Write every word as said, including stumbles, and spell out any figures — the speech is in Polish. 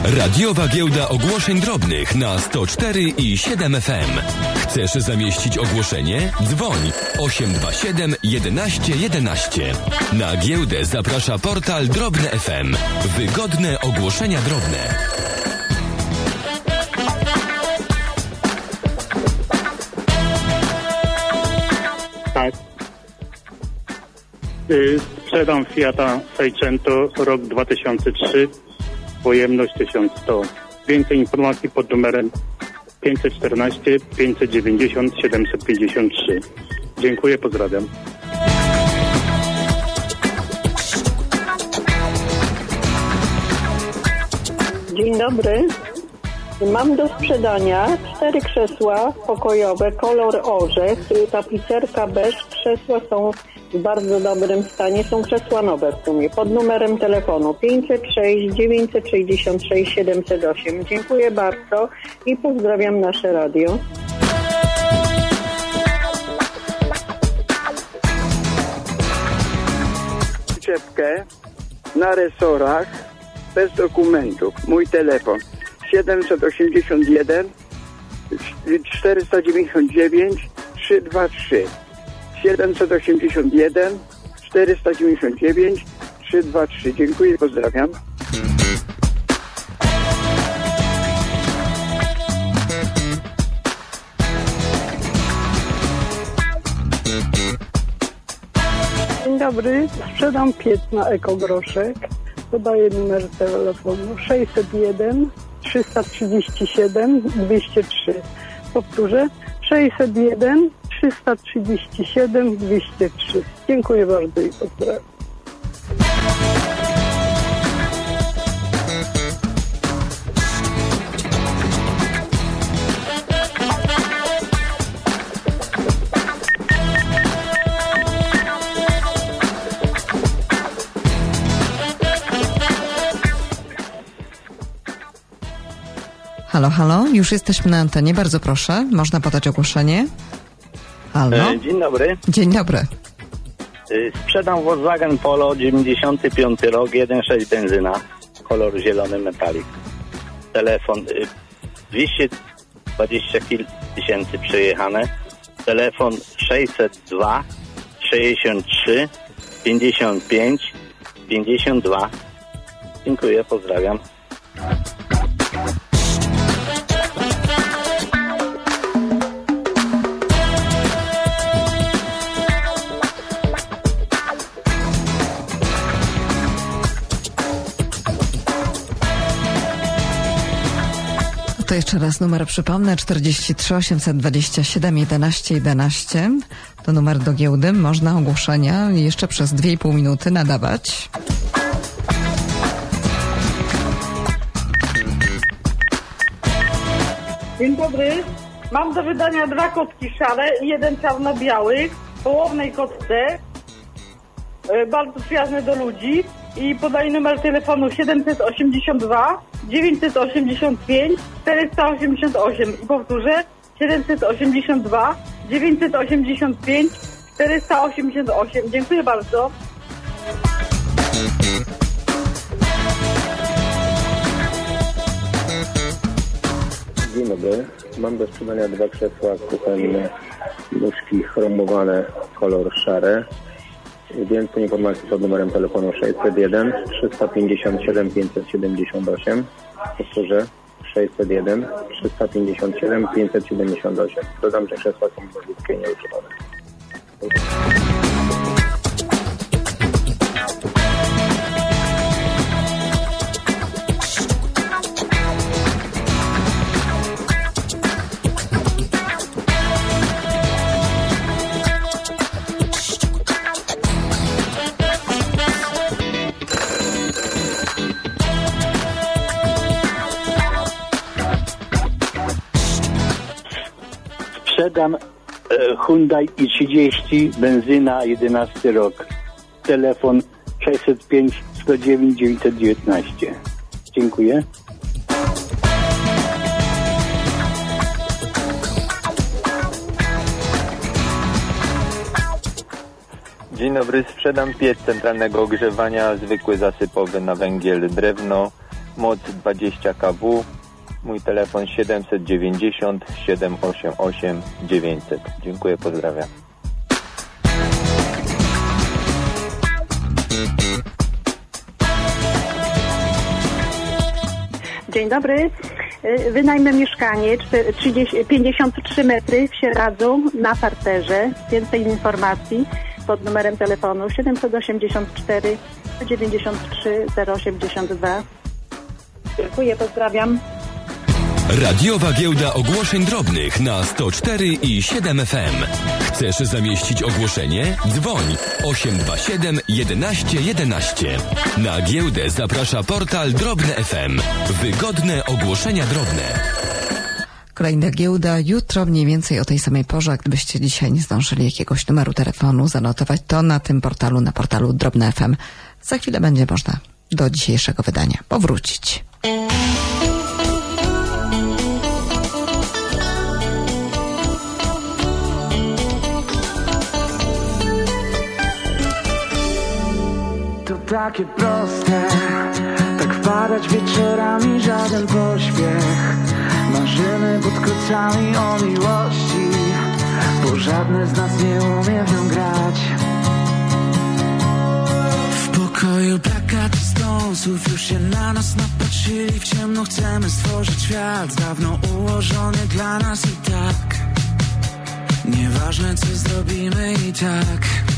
Radiowa Giełda Ogłoszeń Drobnych na sto cztery i siedem F M. Chcesz zamieścić ogłoszenie? Dzwoń osiem dwa siedem jedenaście jedenaście. Na giełdę zaprasza portal Drobne F M. Wygodne ogłoszenia drobne. Tak. Y, sprzedam Fiata Seicento rok dwa tysiące trzy, pojemność tysiąc sto. Więcej informacji pod numerem pięćset czternaście pięćset dziewięćdziesiąt siedemset pięćdziesiąt trzy. Dziękuję, pozdrawiam. Dzień dobry. Mam do sprzedania cztery krzesła pokojowe, kolor orzech, tapicerka beż. Krzesła są w bardzo dobrym stanie, są krzesła nowe w sumie. Pod numerem telefonu pięćset sześć dziewięćset sześćdziesiąt sześć siedemset osiem. Dziękuję bardzo i pozdrawiam nasze radio. Czepkę na resorach bez dokumentów. Mój telefon siedemset osiemdziesiąt jeden czterysta dziewięćdziesiąt dziewięć trzysta dwadzieścia trzy. siedemset osiemdziesiąt jeden czterysta dziewięćdziesiąt dziewięć trzysta dwadzieścia trzy. Dziękuję, pozdrawiam. Dzień dobry, sprzedam piec na ekogroszek. Podaję numer telefonu sześćset jeden trzysta trzydzieści siedem dwieście trzy. Powtórzę, sześćset jeden trzysta trzydzieści siedem dwieście trzy. Dziękuję bardzo i pozdrawiam. Halo, halo, już jesteśmy na antenie, bardzo proszę, można podać ogłoszenie. Halo. E, dzień dobry. Dzień dobry. E, sprzedam Volkswagen Polo dziewięćdziesiąty piąty rok, jeden przecinek sześć benzyna, kolor zielony metalik. Telefon e, dwieście dwadzieścia tysięcy przejechane. Telefon sześćset dwa sześćdziesiąt trzy pięćdziesiąt pięć pięćdziesiąt dwa. Dziękuję, pozdrawiam. To jeszcze raz numer przypomnę, czterdzieści trzy osiemset dwadzieścia siedem jedenaście jedenaście. To numer do giełdy, można ogłoszenia jeszcze przez dwie i pół minuty nadawać. Dzień dobry. Mam do wydania dwa kotki szare i jeden czarno-biały w połownej kotce. Bardzo przyjazne do ludzi. I podaję numer telefonu siedemset osiemdziesiąt dwa dziewięćset osiemdziesiąt pięć czterysta osiemdziesiąt osiem. I powtórzę, siedemset osiemdziesiąt dwa dziewięćset osiemdziesiąt pięć czterysta osiemdziesiąt osiem. Dziękuję bardzo. Dzień dobry. Mam do sprzedania dwa krzesła kuchenne, nóżki chromowane, kolor szary. Więcej informacji pod numerem telefonu sześćset jeden trzysta pięćdziesiąt siedem pięćset siedemdziesiąt osiem. Powtórzę, sześćset jeden trzysta pięćdziesiąt siedem pięćset siedemdziesiąt osiem. Dodam, że krzesła są nowiutkie i nieużywane. Sprzedam Hyundai i trzydzieści, benzyna, jedenasty rok. Telefon sześćset pięć sto dziewięć dziewięćset dziewiętnaście. Dziękuję. Dzień dobry, sprzedam piec centralnego ogrzewania, zwykły zasypowy na węgiel, drewno, moc dwadzieścia kilowattów. Mój telefon siedemset dziewięćdziesiąt siedem osiem osiem dziewięćset. Dziękuję, pozdrawiam. Dzień dobry. Wynajmę mieszkanie trzydzieści, pięćdziesiąt trzy metry w Sieradzu na parterze. Więcej informacji pod numerem telefonu siedemset osiemdziesiąt cztery dziewięćdziesiąt trzy zero osiemdziesiąt dwa. Dziękuję, pozdrawiam. Radiowa giełda ogłoszeń drobnych na sto cztery i siedem F M. Chcesz zamieścić ogłoszenie? Dzwoń osiem dwa siedem jedenaście jedenaście. Na giełdę zaprasza portal Drobne F M. Wygodne ogłoszenia drobne. Kolejna giełda jutro mniej więcej o tej samej porze. Gdybyście dzisiaj nie zdążyli jakiegoś numeru telefonu zanotować, to na tym portalu, na portalu Drobne F M. Za chwilę będzie można do dzisiejszego wydania powrócić. To takie proste, tak wpadać wieczorami, żaden pośpiech. Marzymy pod kocami o miłości, bo żadne z nas nie umie w nią grać. W pokoju plakaty stąsów już się na nas napatrzyli. W ciemno chcemy stworzyć świat dawno ułożony dla nas i tak. Nieważne co zrobimy i tak.